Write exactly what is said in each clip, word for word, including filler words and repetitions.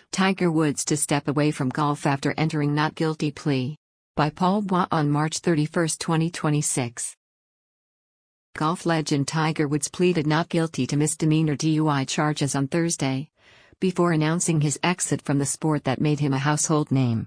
Tiger Woods to step away from golf after entering not guilty plea. By Paul Bois on March thirty-first, twenty twenty-six. Golf legend Tiger Woods pleaded not guilty to misdemeanor D U I charges on Thursday, before announcing his exit from the sport that made him a household name.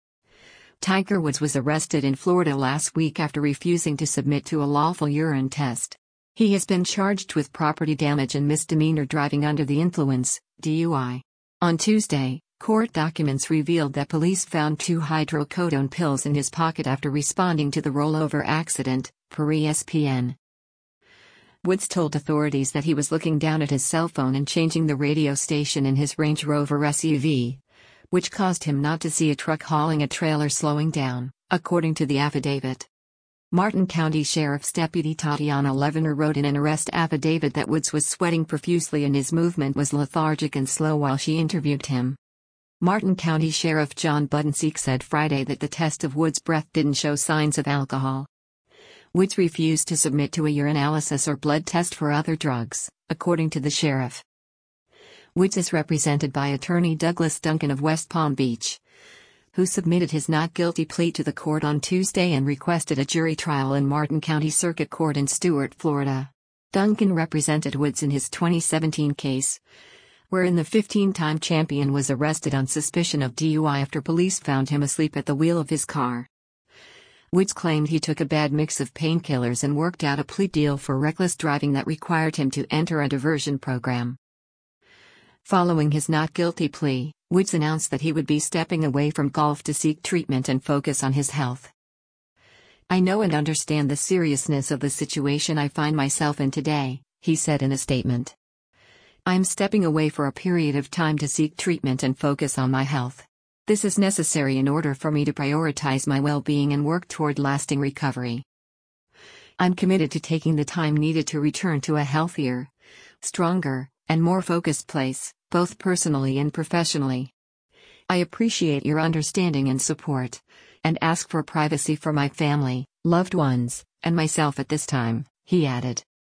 Tiger Woods was arrested in Florida last week after refusing to submit to a lawful urine test. He has been charged with property damage and misdemeanor driving under the influence, D U I. On Tuesday, court documents revealed that police found two hydrocodone pills in his pocket after responding to the rollover accident, per E S P N. Woods told authorities that he was looking down at his cell phone and changing the radio station in his Range Rover S U V, which caused him not to see a truck hauling a trailer slowing down, according to the affidavit. Martin County Sheriff's Deputy Tatiana Levener wrote in an arrest affidavit that Woods was sweating profusely and his movement was lethargic and slow while she interviewed him. Martin County Sheriff John Budensiek said Friday that the test of Woods' breath didn't show signs of alcohol. Woods refused to submit to a urinalysis or blood test for other drugs, according to the sheriff. Woods is represented by attorney Douglas Duncan of West Palm Beach, who submitted his not guilty plea to the court on Tuesday and requested a jury trial in Martin County Circuit Court in Stuart, Florida. Duncan represented Woods in his twenty seventeen case, wherein the fifteen-time champion was arrested on suspicion of D U I after police found him asleep at the wheel of his car. Woods claimed he took a bad mix of painkillers and worked out a plea deal for reckless driving that required him to enter a diversion program. Following his not guilty plea, Woods announced that he would be stepping away from golf to seek treatment and focus on his health. "I know and understand the seriousness of the situation I find myself in today," he said in a statement. "I'm stepping away for a period of time to seek treatment and focus on my health. This is necessary in order for me to prioritize my well-being and work toward lasting recovery. I'm committed to taking the time needed to return to a healthier, stronger, and more focused place, both personally and professionally. I appreciate your understanding and support, and ask for privacy for my family, loved ones, and myself at this time," he added.